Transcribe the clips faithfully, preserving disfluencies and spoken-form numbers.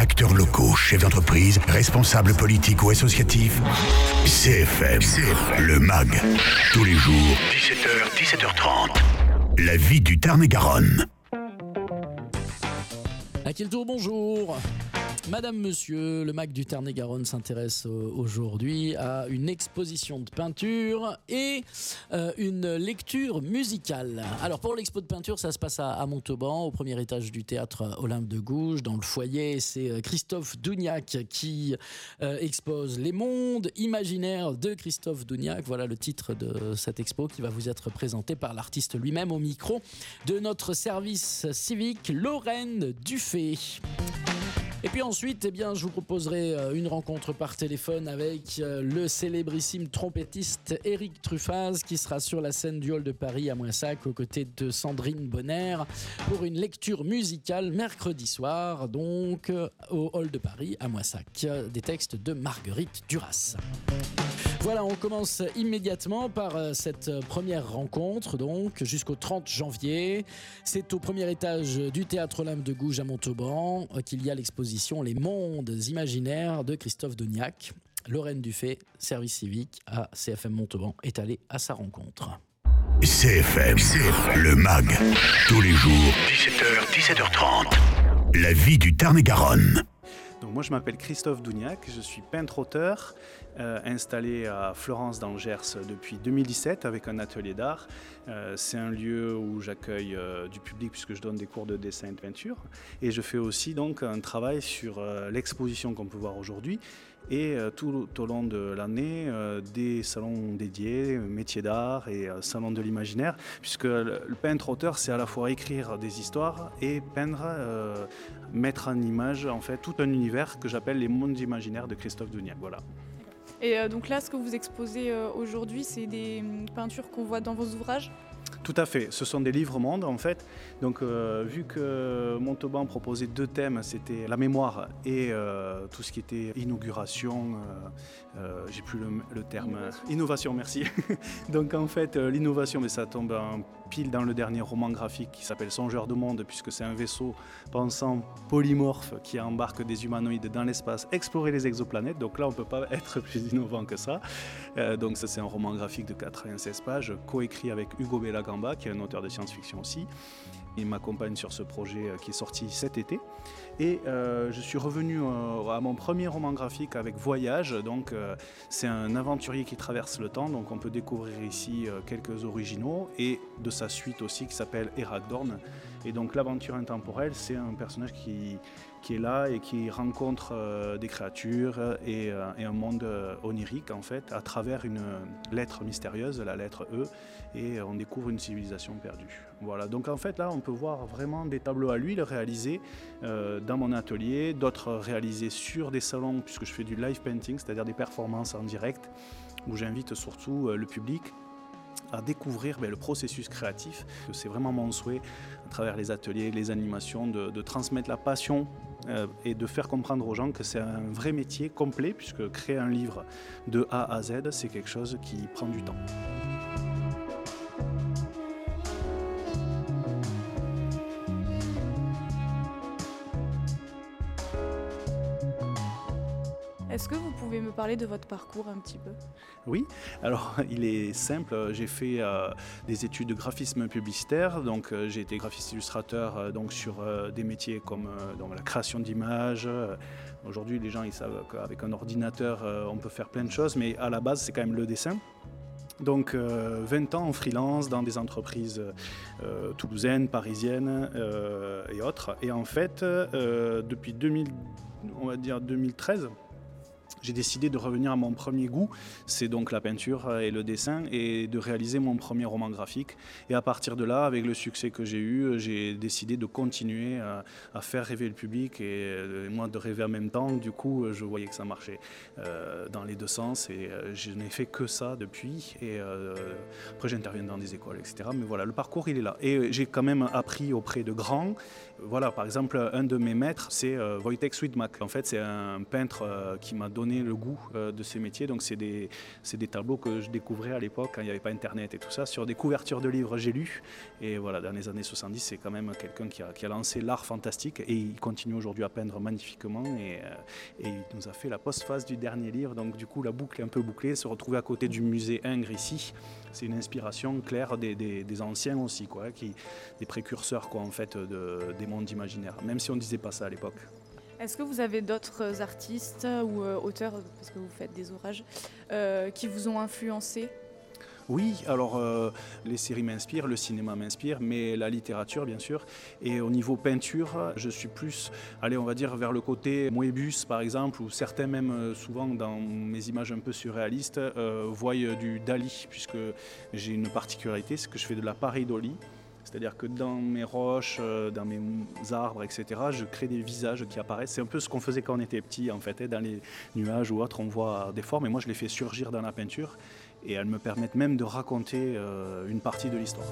acteurs locaux, chefs d'entreprise, responsables politiques ou associatifs, C F M, C F M, le M A G, tous les jours, dix-sept heures, dix-sept heures trente. La vie du Tarn-et-Garonne. À quel tour, bonjour. Madame, monsieur, le M A C du Tarn-et-Garonne s'intéresse aujourd'hui à une exposition de peinture et euh, une lecture musicale. Alors pour l'expo de peinture, ça se passe à, à Montauban, au premier étage du théâtre Olympe de Gouges. Dans le foyer, c'est Christophe Dougnac qui euh, expose Les mondes imaginaires de Christophe Dougnac. Voilà le titre de cette expo qui va vous être présenté par l'artiste lui-même au micro de notre service civique, Lorraine Dufay. Et puis ensuite, eh bien, je vous proposerai une rencontre par téléphone avec le célébrissime trompettiste Éric Truffaz qui sera sur la scène du Hall de Paris à Moissac aux côtés de Sandrine Bonner pour une lecture musicale mercredi soir, donc au Hall de Paris à Moissac, des textes de Marguerite Duras. Voilà, on commence immédiatement par cette première rencontre, donc jusqu'au trente janvier. C'est au premier étage du théâtre Olympe de Gouges à Montauban qu'il y a l'exposition Les mondes imaginaires de Christophe Dougnac. Lorraine Dufay, service civique à C F M Montauban, est allée à sa rencontre. C F M, C F M, le M A G, tous les jours, dix-sept heures, dix-sept heures trente. La vie du Tarn-et-Garonne. Donc moi je m'appelle Christophe Dougnac, je suis peintre-auteur, euh, installé à Florence dans le Gers depuis deux mille dix-sept avec un atelier d'art. Euh, c'est un lieu où j'accueille euh, du public puisque je donne des cours de dessin et de peinture. Et je fais aussi donc un travail sur euh, l'exposition qu'on peut voir aujourd'hui et euh, tout au long de l'année euh, des salons dédiés, métiers d'art et euh, salons de l'imaginaire, puisque le, le peintre-auteur c'est à la fois écrire des histoires et peindre, euh, mettre en image en fait tout un univers que j'appelle les mondes imaginaires de Christophe Dougnac. Voilà. Et euh, donc là, ce que vous exposez euh, aujourd'hui, c'est des peintures qu'on voit dans vos ouvrages ? Tout à fait, ce sont des livres-mondes en fait. Donc euh, vu que Montauban proposait deux thèmes, c'était la mémoire et euh, tout ce qui était inauguration, euh, euh, j'ai plus le, le terme, innovation, innovation merci. Donc en fait euh, l'innovation, mais ça tombe en pile dans le dernier roman graphique qui s'appelle Songeur de monde, puisque c'est un vaisseau pensant polymorphe qui embarque des humanoïdes dans l'espace, explorer les exoplanètes. Donc là on ne peut pas être plus innovant que ça. Euh, donc ça c'est un roman graphique de quatre-vingt-seize pages, coécrit avec Hugo Bellagamba, qui est un auteur de science-fiction aussi. Il m'accompagne sur ce projet qui est sorti cet été. Et euh, je suis revenu euh, à mon premier roman graphique avec Voyage. Donc, euh, c'est un aventurier qui traverse le temps. Donc, on peut découvrir ici euh, quelques originaux et de sa suite aussi qui s'appelle Eragdorn. Et donc, l'aventure intemporelle, c'est un personnage qui, qui est là et qui rencontre euh, des créatures et, euh, et un monde euh, onirique en fait à travers une lettre mystérieuse, la lettre E, et on découvre une civilisation perdue. Voilà. Donc, en fait, là, on peut voir vraiment des tableaux à l'huile réalisés euh, dans mon atelier, d'autres réalisés sur des salons puisque je fais du live painting, c'est-à-dire des performances en direct où j'invite surtout le public à découvrir ben, le processus créatif. C'est vraiment mon souhait à travers les ateliers, les animations, de, de transmettre la passion euh, et de faire comprendre aux gens que c'est un vrai métier complet puisque créer un livre de A à Z, c'est quelque chose qui prend du temps. Est-ce que vous pouvez me parler de votre parcours un petit peu ? Oui, alors il est simple, j'ai fait euh, des études de graphisme publicitaire, donc euh, j'ai été graphiste illustrateur euh, donc, sur euh, des métiers comme euh, donc, la création d'images. Aujourd'hui les gens ils savent qu'avec un ordinateur euh, on peut faire plein de choses, mais à la base c'est quand même le dessin. Donc euh, vingt ans en freelance dans des entreprises euh, toulousaines, parisiennes euh, et autres. Et en fait, euh, depuis deux mille, on va dire deux mille treize, j'ai décidé de revenir à mon premier goût, c'est donc la peinture et le dessin, et de réaliser mon premier roman graphique. Et à partir de là, avec le succès que j'ai eu, j'ai décidé de continuer à, à faire rêver le public et, et moi de rêver en même temps. Du coup, je voyais que ça marchait euh, dans les deux sens et euh, je n'ai fait que ça depuis. Et euh, après, j'interviens dans des écoles, et cetera. Mais voilà, le parcours, il est là. Et j'ai quand même appris auprès de grands Voilà, par exemple, un de mes maîtres, c'est euh, Wojtek Swietmak. En fait, c'est un peintre euh, qui m'a donné le goût euh, de ces métiers. Donc, c'est des, c'est des tableaux que je découvrais à l'époque, quand il n'y avait pas Internet et tout ça, sur des couvertures de livres, j'ai lu. Et voilà, dans les années soixante-dix, c'est quand même quelqu'un qui a, qui a lancé l'art fantastique. Et il continue aujourd'hui à peindre magnifiquement. Et, euh, et il nous a fait la postface du dernier livre. Donc, du coup, la boucle est un peu bouclée. Se retrouver à côté du musée Ingres ici, c'est une inspiration claire des, des, des anciens aussi, quoi, qui, des précurseurs, quoi, en fait, de, des mondes imaginaires, même si on ne disait pas ça à l'époque. Est-ce que vous avez d'autres artistes ou euh, auteurs, parce que vous faites des ouvrages, euh, qui vous ont influencé ? Oui, alors euh, les séries m'inspirent, le cinéma m'inspire, mais la littérature bien sûr. Et au niveau peinture, je suis plus, allez, on va dire vers le côté Moebius par exemple, ou certains même euh, souvent dans mes images un peu surréalistes euh, voient du Dali, puisque j'ai une particularité, c'est que je fais de la pareidolie. C'est-à-dire que dans mes roches, dans mes arbres, et cetera, je crée des visages qui apparaissent. C'est un peu ce qu'on faisait quand on était petit, en fait. Dans les nuages ou autres, on voit des formes. Et moi, je les fais surgir dans la peinture. Et elles me permettent même de raconter euh, une partie de l'histoire.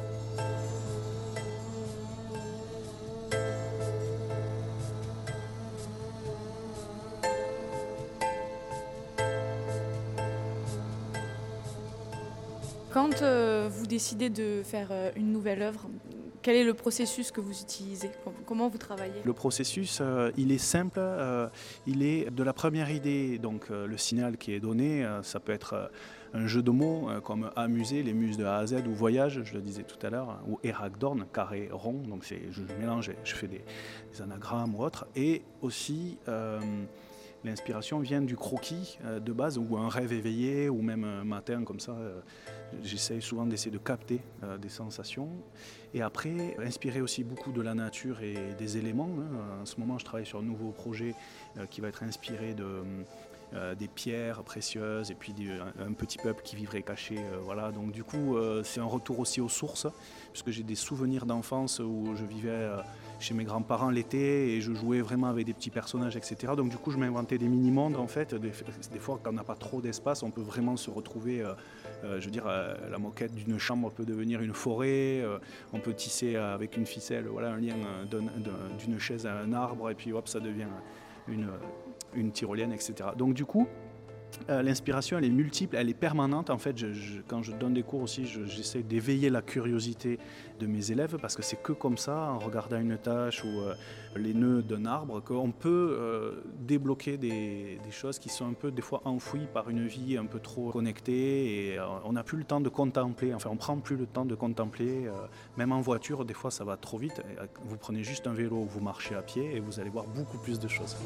Quand euh, vous décidez de faire euh, une nouvelle œuvre, quel est le processus que vous utilisez ? Comment vous travaillez ? Le processus, euh, il est simple. Euh, il est de la première idée, donc euh, le signal qui est donné, euh, ça peut être euh, un jeu de mots euh, comme amuser, les muses de A à Z, ou voyage, je le disais tout à l'heure, ou Eragdorn, carré, rond, donc c'est, je mélange, je fais des, des anagrammes ou autres, et aussi euh, l'inspiration vient du croquis euh, de base, ou un rêve éveillé, ou même un matin comme ça. Euh, j'essaye souvent d'essayer de capter euh, des sensations. Et après, inspiré aussi beaucoup de la nature et des éléments. Hein. En ce moment, je travaille sur un nouveau projet euh, qui va être inspiré de, euh, des pierres précieuses et puis des, un, un petit peuple qui vivrait caché. Euh, voilà. Donc du coup, euh, c'est un retour aussi aux sources, puisque j'ai des souvenirs d'enfance où je vivais euh, chez mes grands-parents l'été et je jouais vraiment avec des petits personnages, et cetera. Donc du coup, je m'inventais des mini-mondes en fait. Des, des fois, quand on n'a pas trop d'espace, on peut vraiment se retrouver... Euh, Euh, je veux dire, euh, la moquette d'une chambre peut devenir une forêt, euh, on peut tisser euh, avec une ficelle, voilà, un lien euh, d'un, d'un, d'une chaise à un arbre, et puis hop, ça devient une, une tyrolienne, et cetera. Donc du coup, euh, l'inspiration, elle est multiple, elle est permanente. En fait, je, je, quand je donne des cours aussi, je, j'essaie d'éveiller la curiosité de mes élèves, parce que c'est que comme ça, en regardant une tâche ou euh, les nœuds d'un arbre, qu'on peut euh, débloquer des, des choses qui sont un peu des fois enfouies par une vie un peu trop connectée, et euh, on n'a plus le temps de contempler, enfin on prend plus le temps de contempler, euh, même en voiture, des fois ça va trop vite. Vous prenez juste un vélo ou vous marchez à pied et vous allez voir beaucoup plus de choses.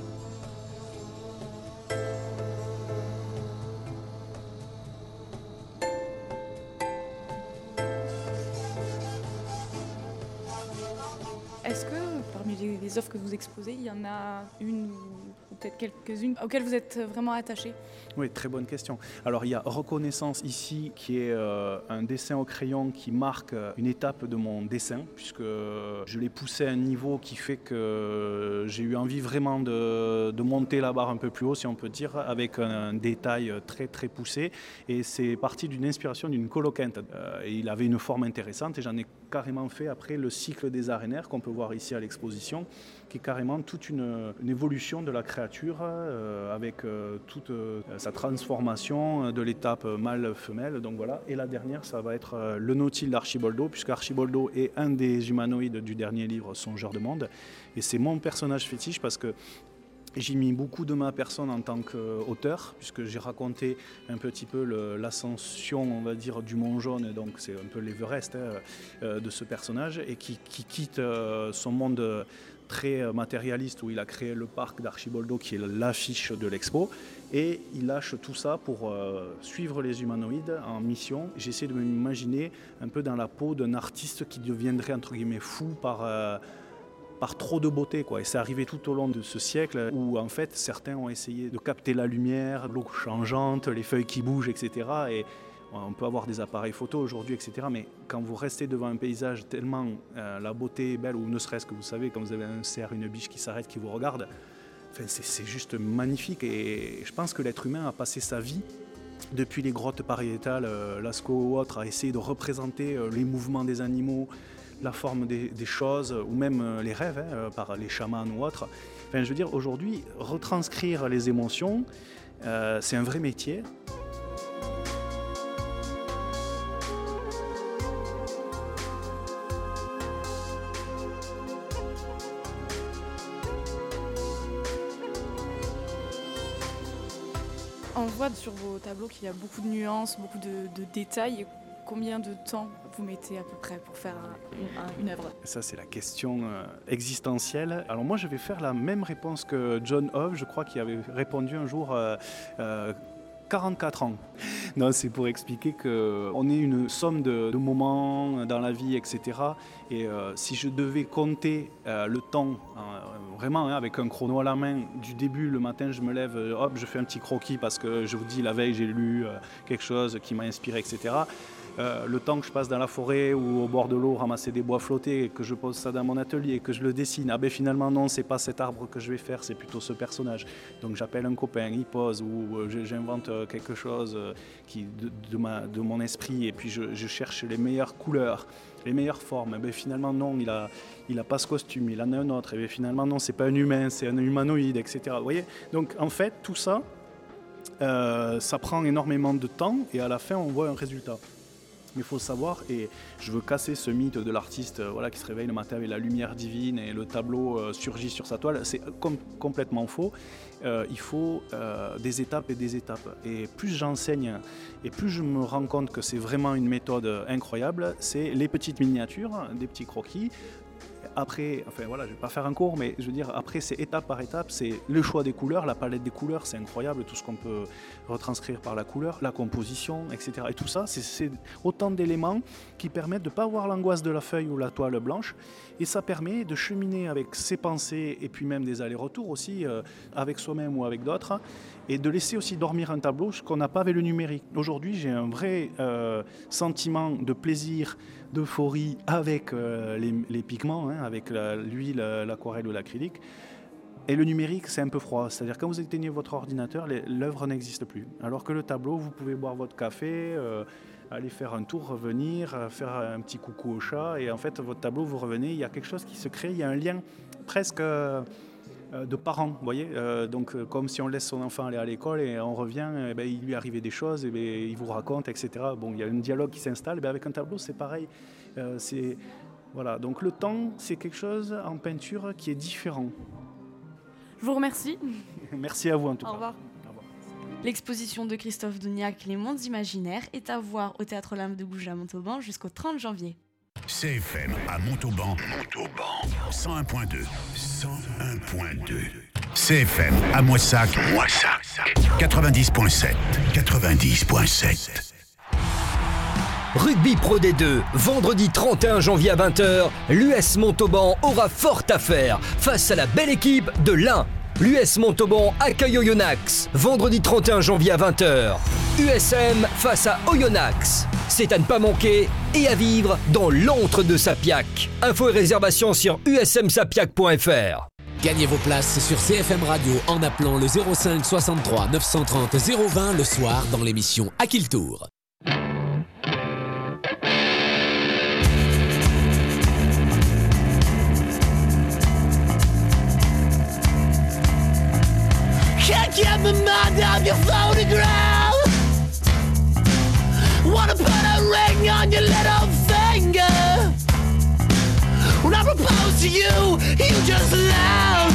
Est-ce que parmi les, les œuvres que vous exposez, il y en a une ou peut-être quelques-unes auxquelles vous êtes vraiment attaché ? Oui, très bonne question. Alors il y a Reconnaissance ici, qui est euh, un dessin au crayon qui marque une étape de mon dessin, puisque je l'ai poussé à un niveau qui fait que j'ai eu envie vraiment de, de monter la barre un peu plus haut, si on peut dire, avec un détail très très poussé. Et c'est parti d'une inspiration d'une coloquinte. Euh, et il avait une forme intéressante et j'en ai carrément fait après le cycle des arénaires qu'on peut voir ici à l'exposition, qui est carrément toute une, une évolution de la créature euh, avec euh, toute euh, sa transformation de l'étape mâle-femelle. Donc voilà. Et la dernière, ça va être euh, le Nautile d'Archiboldo, puisque Archiboldo est un des humanoïdes du dernier livre Songeur de monde. Et c'est mon personnage fétiche parce que j'ai mis beaucoup de ma personne en tant qu'auteur, puisque j'ai raconté un petit peu le, l'ascension, on va dire, du Mont Jaune, donc c'est un peu l'Everest hein, euh, de ce personnage, et qui, qui quitte euh, son monde très matérialiste où il a créé le parc d'Archiboldo, qui est l'affiche de l'expo, et il lâche tout ça pour euh, suivre les humanoïdes en mission. J'essaie de m'imaginer un peu dans la peau d'un artiste qui deviendrait, entre guillemets, fou par... Euh, par trop de beauté, quoi. Et c'est arrivé tout au long de ce siècle où en fait certains ont essayé de capter la lumière, l'eau changeante, les feuilles qui bougent, et cetera. Et on peut avoir des appareils photo aujourd'hui, et cetera. Mais quand vous restez devant un paysage tellement euh, la beauté est belle, ou ne serait-ce que vous savez, quand vous avez un cerf, une biche qui s'arrête, qui vous regarde, enfin, c'est, c'est juste magnifique. Et je pense que l'être humain a passé sa vie, depuis les grottes pariétales, euh, Lascaux ou autres, à essayer de représenter euh, les mouvements des animaux, la forme des, des choses, ou même euh, les rêves, hein, par les chamans ou autres. Enfin, je veux dire, aujourd'hui, retranscrire les émotions, euh, c'est un vrai métier. On voit sur vos tableaux qu'il y a beaucoup de nuances, beaucoup de, de détails. Combien de temps vous mettez à peu près pour faire un, un, une œuvre ? Ça, c'est la question euh, existentielle. Alors moi, je vais faire la même réponse que John Hove, je crois, qui avait répondu un jour euh, euh, quarante-quatre ans. Non, c'est pour expliquer qu'on est une somme de, de moments dans la vie, et cetera. Et euh, si je devais compter euh, le temps, euh, vraiment hein, avec un chrono à la main, du début, le matin, je me lève, hop, je fais un petit croquis parce que je vous dis, la veille, j'ai lu euh, quelque chose qui m'a inspiré, et cetera. Euh, le temps que je passe dans la forêt ou au bord de l'eau, ramasser des bois flottés, et que je pose ça dans mon atelier, que je le dessine, ah ben finalement non, c'est pas cet arbre que je vais faire, c'est plutôt ce personnage. Donc j'appelle un copain, il pose, ou euh, j'invente quelque chose euh, qui, de, de, ma, de mon esprit, et puis je, je cherche les meilleures couleurs, les meilleures formes. Et bien finalement non, il a, il a pas ce costume, il en a un autre. Et bien finalement non, c'est pas un humain, c'est un humanoïde, et cetera. Vous voyez ? Donc en fait, tout ça, euh, ça prend énormément de temps, et à la fin, on voit un résultat. Mais il faut savoir, et je veux casser ce mythe de l'artiste euh, voilà, qui se réveille le matin avec la lumière divine et le tableau euh, surgit sur sa toile, c'est com- complètement faux. Euh, il faut euh, des étapes et des étapes. Et plus j'enseigne et plus je me rends compte que c'est vraiment une méthode incroyable, c'est les petites miniatures, des petits croquis. Après, enfin voilà, je ne vais pas faire un cours, mais je veux dire, après c'est étape par étape, c'est le choix des couleurs, la palette des couleurs, c'est incroyable, tout ce qu'on peut retranscrire par la couleur, la composition, et cetera. Et tout ça, c'est, c'est autant d'éléments qui permettent de ne pas avoir l'angoisse de la feuille ou la toile blanche, et ça permet de cheminer avec ses pensées, et puis même des allers-retours aussi, euh, avec soi-même ou avec d'autres, et de laisser aussi dormir un tableau, ce qu'on n'a pas avec le numérique. Aujourd'hui, j'ai un vrai euh, sentiment de plaisir, d'euphorie avec euh, les, les pigments, hein, avec la, l'huile, l'aquarelle ou l'acrylique. Et le numérique, c'est un peu froid. C'est-à-dire quand vous éteignez votre ordinateur, les, l'œuvre n'existe plus. Alors que le tableau, vous pouvez boire votre café, euh, aller faire un tour, revenir, faire un petit coucou au chat. Et en fait, votre tableau, vous revenez, il y a quelque chose qui se crée, il y a un lien presque... Euh, de parents, vous voyez, euh, donc euh, comme si on laisse son enfant aller à l'école et on revient, eh ben, il lui est arrivé des choses, et ben, il vous raconte, et cetera. Bon, il y a un dialogue qui s'installe, et ben, avec un tableau c'est pareil. Euh, c'est, voilà. Donc le temps, c'est quelque chose en peinture qui est différent. Je vous remercie. Merci à vous en tout cas. Au revoir. Au revoir. L'exposition de Christophe Dougnac, Les Mondes Imaginaires, est à voir au Théâtre L'Âme de Gouges à Montauban jusqu'au trente janvier. C F M à Montauban, Montauban, cent un point deux, cent un point deux. C F M à Moissac, Moissac, quatre-vingt-dix point sept, quatre-vingt-dix point sept. Rugby Pro D deux, vendredi trente et un janvier à vingt heures, l'U S Montauban aura fort à faire face à la belle équipe de l'Ain. L'U S Montauban accueille Oyonnax, vendredi trente et un janvier à vingt heures. U S M face à Oyonnax. C'est à ne pas manquer et à vivre dans l'antre de Sapiac. Infos et réservations sur u s m sapiac point f r. Gagnez vos places sur C F M Radio en appelant le zéro cinq soixante-trois neuf cent trente zéro vingt le soir dans l'émission À qui le tour. Can't get my mind off your photograph. Wanna put a ring on your little finger. When I propose to you, you just laugh.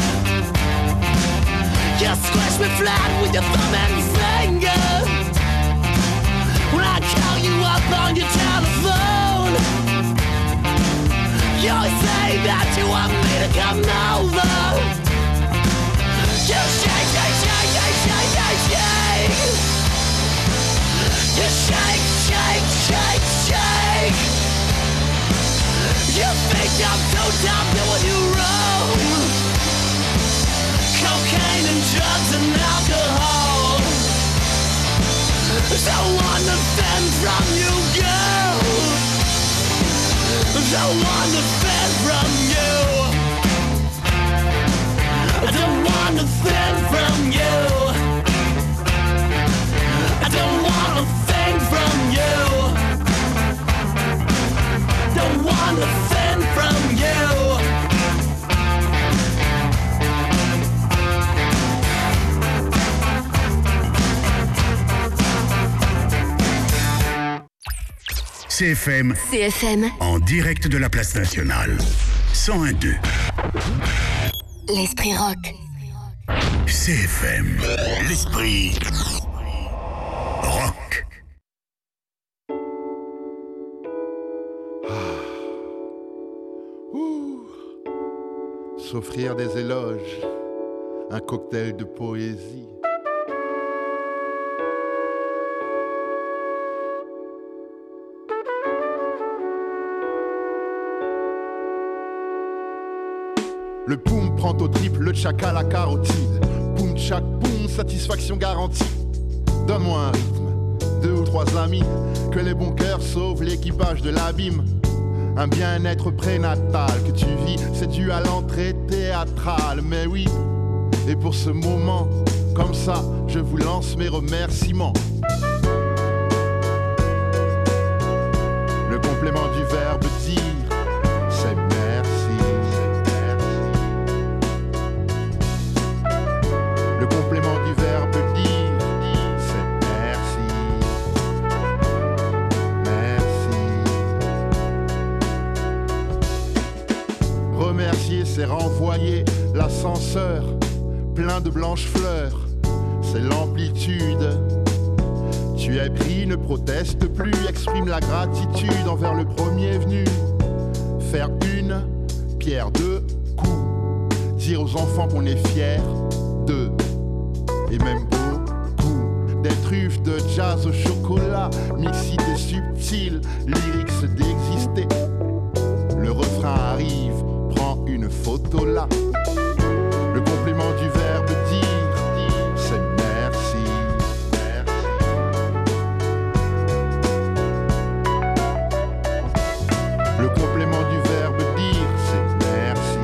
You squish me flat with your thumb and finger. When I call you up on your telephone, you say that you want me to come over. You shake, shake, shake, shake, shake, shake, shake. You shake, shake, shake, shake. You think I'm too dumb doing you wrong. Cocaine and drugs and alcohol. Don't want nothing from you, girl. Don't want nothing from you. I don't want nothing from you. I don't want a thing from you. Don't want a thing C F M. C F M. En direct de la place nationale. cent un virgule deux. L'esprit rock. C F M. L'esprit rock. Ouh. S'offrir des éloges, un cocktail de poésie. Le poum prend au triple, le tchaka la carotide. Poum tchak poum, satisfaction garantie. Donne-moi un rythme, deux ou trois amis, que les bons cœurs sauvent l'équipage de l'abîme. Un bien-être prénatal que tu vis, c'est dû à l'entrée théâtrale. Mais oui, et pour ce moment, comme ça, je vous lance mes remerciements. Le complément du verbe dire, c'est merci. Le complément du verbe dire, c'est merci. Merci. Remercier, c'est renvoyer l'ascenseur plein de blanches fleurs. C'est l'amplitude. Tu es pris, ne proteste plus, exprime la gratitude envers le premier venu. Faire une pierre deux coups. Dire aux enfants qu'on est fiers d'eux. Et même beaucoup des truffes de jazz au chocolat, mixité subtile, lyrics d'exister. Le refrain arrive, prends une photo là. Le complément du verbe dire, c'est merci. Le complément du verbe dire, c'est merci.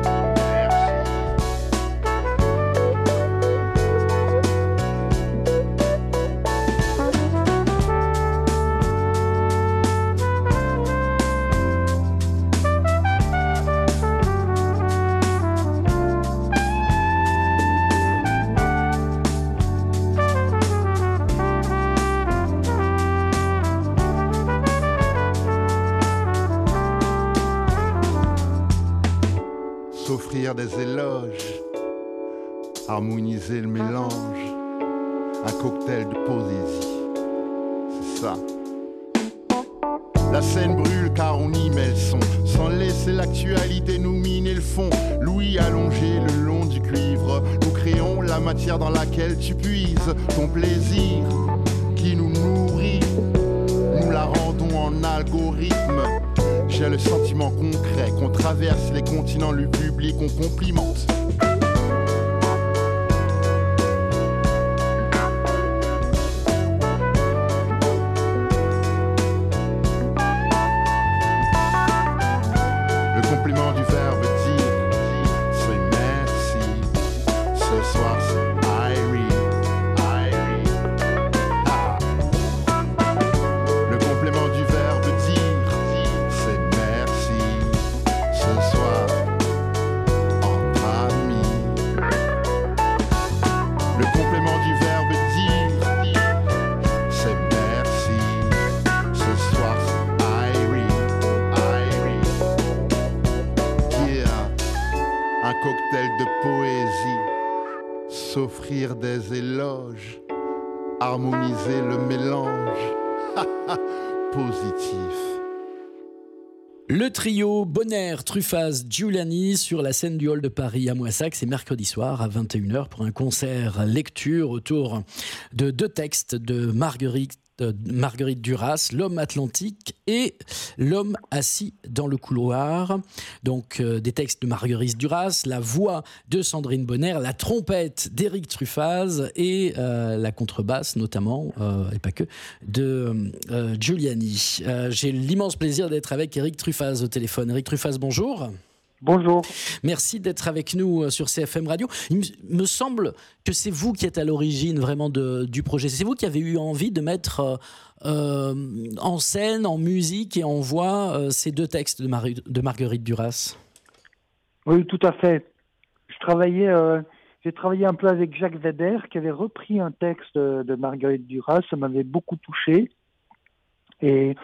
S'offrir des éloges, harmoniser le mélange, un cocktail de poésie, c'est ça. La scène brûle car on y met le son, sans laisser l'actualité nous miner le fond. Louis allongé le long du cuivre, nous créons la matière dans laquelle tu puises ton plaisir qui nous nourrit, nous la rendons en algorithme. J'ai le sentiment concret qu'on traverse les continents, le public on complimente. Le complément du verbe dire, c'est merci. Ce soir c'est Irie, Irie. Ah. Le complément du verbe dire, c'est merci. Ce soir, entre amis. Le complément du verbe dire, c'est merci. Ce soir, c'est Irie, Irie. Yeah. Un cocktail de poésie, s'offrir des éloges, harmoniser le mélange. Positif. Le trio Bonner, Truffaz, Giuliani sur la scène du Hall de Paris à Moissac, c'est mercredi soir à vingt et une heures pour un concert lecture autour de deux textes de Marguerite de Marguerite Duras, L'homme atlantique et L'homme assis dans le couloir. Donc euh, des textes de Marguerite Duras, la voix de Sandrine Bonner, la trompette d'Éric Truffaz et euh, la contrebasse notamment, euh, et pas que, de euh, Giuliani. Euh, j'ai l'immense plaisir d'être avec Éric Truffaz au téléphone. Éric Truffaz, bonjour. Bonjour. Merci d'être avec nous sur C F M Radio. Il me semble que c'est vous qui êtes à l'origine vraiment de, du projet. C'est vous qui avez eu envie de mettre euh, en scène, en musique et en voix euh, ces deux textes de, Mar- de Marguerite Duras. Oui, tout à fait. Je travaillais, euh, j'ai travaillé un peu avec Jacques Weber qui avait repris un texte de, de Marguerite Duras. Ça m'avait beaucoup touché. Et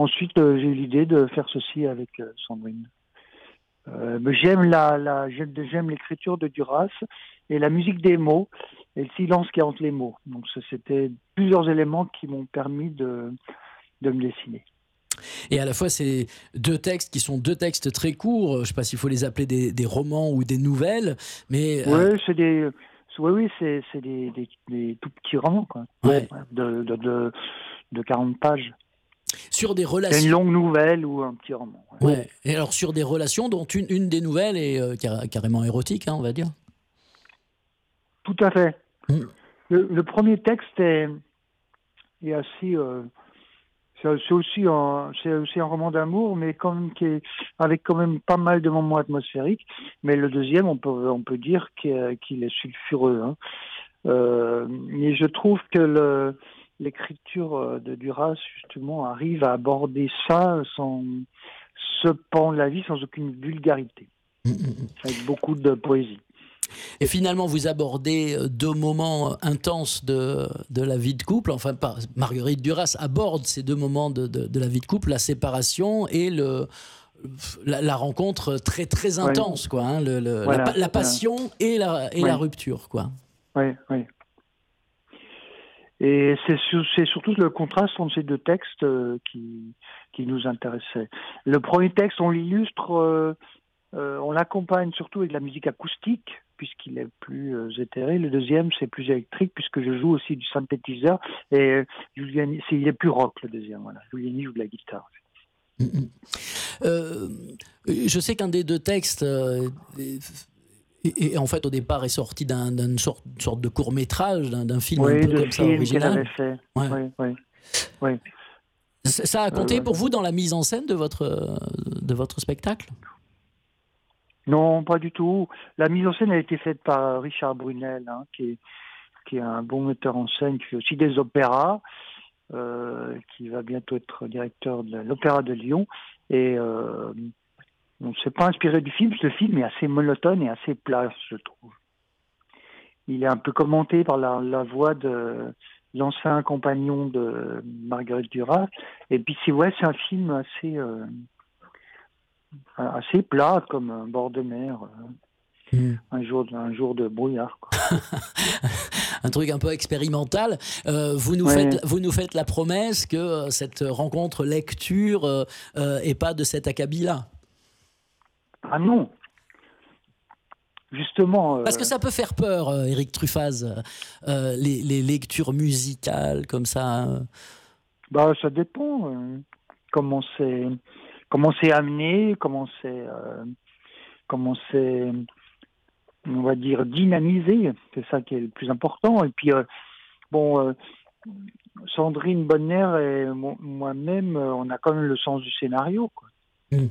ensuite, euh, j'ai eu l'idée de faire ceci avec euh, Sandrine. Euh, mais j'aime, la, la, j'aime, j'aime l'écriture de Duras et la musique des mots et le silence qui est entre les mots. Donc ça, c'était plusieurs éléments qui m'ont permis de, de me dessiner. Et à la fois, c'est deux textes qui sont deux textes très courts. Je ne sais pas s'il faut les appeler des, des romans ou des nouvelles, mais... Oui, euh... c'est des... Oui, oui, c'est, c'est des, des, des tout petits romans, quoi. Ouais. De, de, de, de quarante pages. Sur des relations. C'est une longue nouvelle ou un petit roman. Ouais. Ouais. Et alors sur des relations dont une, une des nouvelles est euh, car, carrément érotique, hein, on va dire. Tout à fait. Mmh. Le, le premier texte est, est assez... Euh, c'est, c'est, aussi un, c'est aussi un roman d'amour, mais quand même qui est, avec quand même pas mal de moments atmosphériques. Mais le deuxième, on peut, on peut dire qu'il est, qu'il est sulfureux. Hein. Euh, mais je trouve que le, l'écriture de Duras, justement, arrive à aborder ça sans ce pan de la vie, sans aucune vulgarité. Mmh. Avec beaucoup de poésie. Et finalement, vous abordez deux moments intenses de, de la vie de couple. Enfin, pas, Marguerite Duras aborde ces deux moments de, de, de la vie de couple, la séparation et le, la, la rencontre très, très intense, ouais. quoi, hein, le, le, voilà, la, la passion voilà. et, la, et ouais. la rupture. Quoi. Oui, oui. Et c'est, c'est surtout le contraste entre ces deux textes euh, qui, qui nous intéressait. Le premier texte, on l'illustre, euh, euh, on l'accompagne surtout avec de la musique acoustique, puisqu'il est plus euh, éthéré. Le deuxième, c'est plus électrique, puisque je joue aussi du synthétiseur. Et euh, Giuliani, c'est, il est plus rock, le deuxième. Voilà. Giuliani joue de la guitare. Mmh. Euh, je sais qu'un des deux textes... Euh, Et, et en fait, au départ, est sorti d'un, d'une sorte, sorte de court-métrage, d'un, d'un film oui, un peu de comme ça, film original. Qu'elle avait fait. Ouais. Oui, oui, oui. Ça, ça a compté euh, pour vous dans la mise en scène de votre, de votre spectacle ? Non, pas du tout. La mise en scène a été faite par Richard Brunel, hein, qui, est, qui est un bon metteur en scène, qui fait aussi des opéras, euh, qui va bientôt être directeur de l'Opéra de Lyon. Et... Euh, on ne s'est pas inspiré du film, ce film est assez monotone et assez plat, je trouve. Il est un peu commenté par la, la voix de l'ancien compagnon de Marguerite Duras. Et puis c'est, ouais, c'est un film assez, euh, assez plat, comme un bord de mer, euh, mmh. un, jour, un jour de brouillard. Quoi. Un truc un peu expérimental. Euh, vous, nous ouais. faites, vous nous faites la promesse que euh, cette rencontre lecture euh, euh, est pas de cet acabit-là. Ah non, justement... Euh... Parce que ça peut faire peur, euh, Éric Truffaz, euh, les, les lectures musicales comme ça. Euh... Bah, ça dépend. Euh, comment c'est, comment c'est amené, comment c'est, euh, comment c'est, on va dire, dynamisé. C'est ça qui est le plus important. Et puis, euh, bon, euh, Sandrine Bonner et moi-même, on a quand même le sens du scénario, quoi. Mm.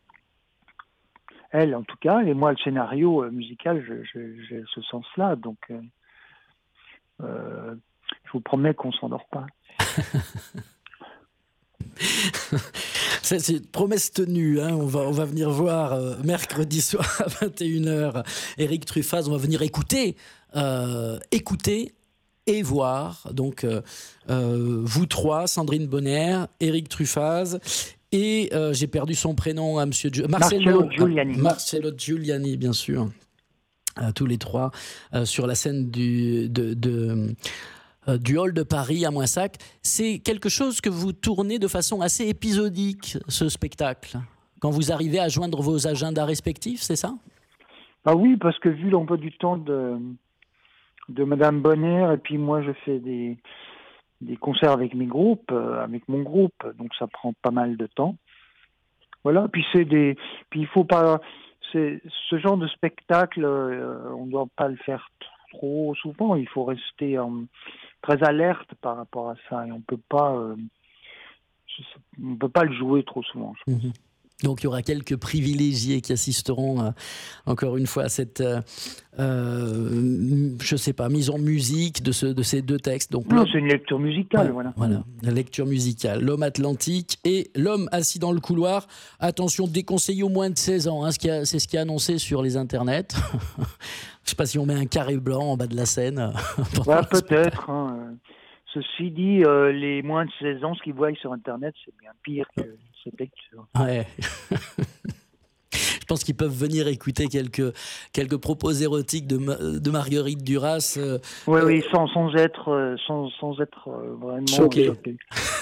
Elle, en tout cas, et moi, le scénario euh, musical, je, je, j'ai ce sens-là. Donc, euh, euh, je vous promets qu'on ne s'endort pas. c'est, c'est une promesse tenue. Hein. On, va, on va venir voir euh, mercredi soir à vingt et une heures Éric Truffaz. On va venir écouter, euh, écouter et voir. Donc, euh, euh, vous trois, Sandrine Bonner, Éric Truffaz... Et euh, j'ai perdu son prénom à Monsieur Gi- Marcello, Marcello Giuliani. Marcello Giuliani, bien sûr. Euh, tous les trois euh, sur la scène du, de, de, euh, du hall de Paris à Moissac. C'est quelque chose que vous tournez de façon assez épisodique, ce spectacle. Quand vous arrivez à joindre vos agendas respectifs, c'est ça ? Ah oui, parce que vu l'emploi du temps de, de Madame Bonner, et puis moi je fais des... des concerts avec mes groupes, euh, avec mon groupe, donc ça prend pas mal de temps. Voilà, puis c'est des, puis il faut pas, c'est ce genre de spectacle, euh, on ne doit pas le faire trop souvent. Il faut rester euh, très alerte par rapport à ça et on peut pas, euh, on peut pas le jouer trop souvent. Je pense. Mmh. Donc il y aura quelques privilégiés qui assisteront euh, encore une fois à cette, euh, euh, je sais pas, mise en musique de, ce, de ces deux textes. Donc, non, c'est une lecture musicale, ouais, voilà. Voilà, la lecture musicale. L'homme atlantique et l'homme assis dans le couloir. Attention, déconseillé au moins de seize ans. Hein, ce qui a, c'est ce qui est annoncé sur les internets. Je sais pas si on met un carré blanc en bas de la scène. Ouais, peut-être. Hein. Ceci dit, euh, les moins de seize ans, ce qu'ils voient sur Internet, c'est bien pire que cette lecture. Ouais. Je pense qu'ils peuvent venir écouter quelques, quelques propos érotiques de, de Marguerite Duras. Euh, oui, euh, oui, sans, sans être, sans, sans être euh, vraiment choqué. choqué.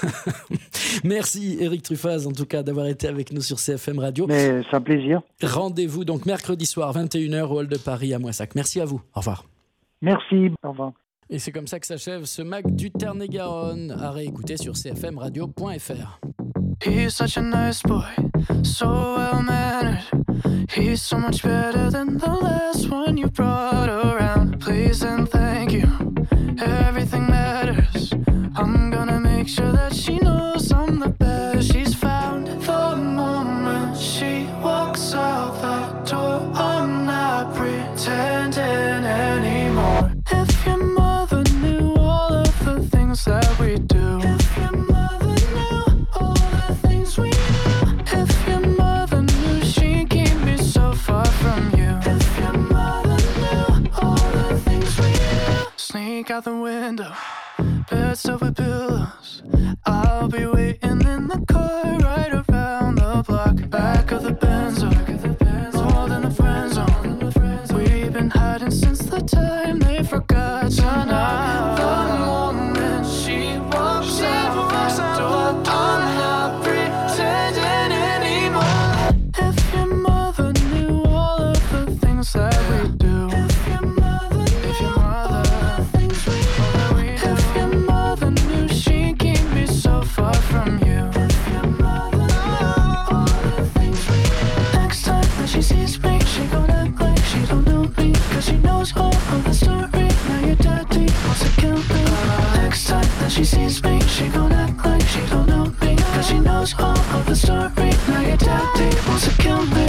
Merci Éric Truffaz, en tout cas, d'avoir été avec nous sur C F M Radio. Mais c'est un plaisir. Rendez-vous donc mercredi soir, vingt et une heures, au Hall de Paris à Moissac. Merci à vous. Au revoir. Merci. Au revoir. Et c'est comme ça que s'achève ce Mag du Tarn-et-Garonne, à réécouter sur c f m radio point f r. He's such a nice boy, so well-mannered. He's so much better than the last one you brought around. Please and thank you, everything matters. I'm gonna make sure that she knows I'm the best she's found. The moment she walks out that door, I'm not pretending anymore. If your mother knew all of the things that we do, if your mother knew all the things we do, if your mother knew she'd keep me so far from you, if your mother knew all the things we do. Sneak out the window, beds over with pillows. I'll be waiting in the car right around the block. Back of the Benz, more than a friend zone. We've been hiding since the time they forgot to knock. The moment she walks out that door, I'm not pretending anymore. If your mother knew all of the things that we do, if your mother knew if your mother all the things we do, if your mother knew she'd keep me so far from you, if your mother knew all the things we do. Next time that she sees me, she gon' act like she don't know me, cause she knows all of the story. Now your daddy wants to kill me. Next time that she sees me, she gon' act like she don't know me, cause she knows all of the story. Now your daddy wants to kill me.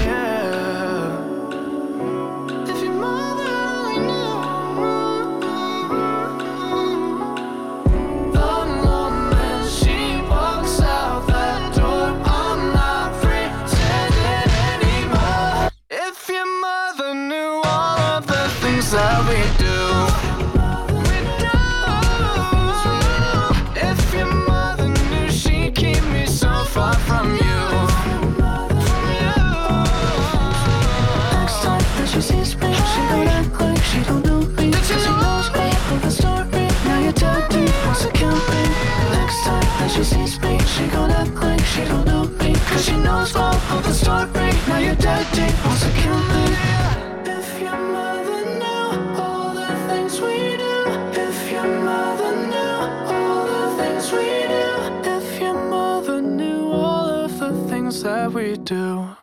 If your mother only knew. The moment she walks out that door, I'm not pretending anymore. If your mother knew all of the things that we do, we do. If your mother knew she'd keep me so far from you, from you. Next time that she sees me, she gon' act like she don't know me, cause she knows all of the story. Now your daddy wants to kill me. Next time that she sees me, she gon' act like she don't know me, cause she knows all of the story. Now your daddy wants to kill me.